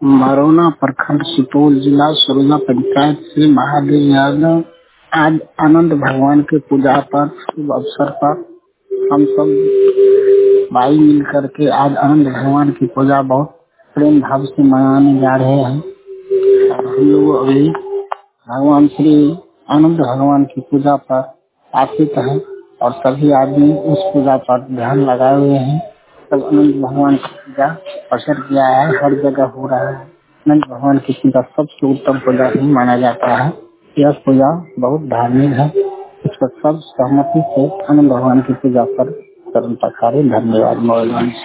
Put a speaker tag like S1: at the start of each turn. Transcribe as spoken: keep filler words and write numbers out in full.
S1: मरौना प्रखंड सुपौल जिला सरोजा पंचायत से महादेव यादव। आज आनंद भगवान के पूजा पर शुभ अवसर पर हम सब भाई मिल करके आज आनंद भगवान की पूजा बहुत प्रेम भाव से मनाने जा रहे हैं। और हम लोग अभी भगवान श्री आनंद भगवान की पूजा पर आश्रित हैं और सभी आदमी उस पूजा पर ध्यान लगाए हुए हैं। सब आनंद भगवान की पूजा प्रचार किया है, हर जगह हो रहा है। आनंद भगवान की पूजा सबसे उत्तम पूजा ही माना जाता है। यह पूजा बहुत धार्मिक है। इस पर सब सहमति से आनंद भगवान की पूजा पर कर्म पखारे। धन्यवाद।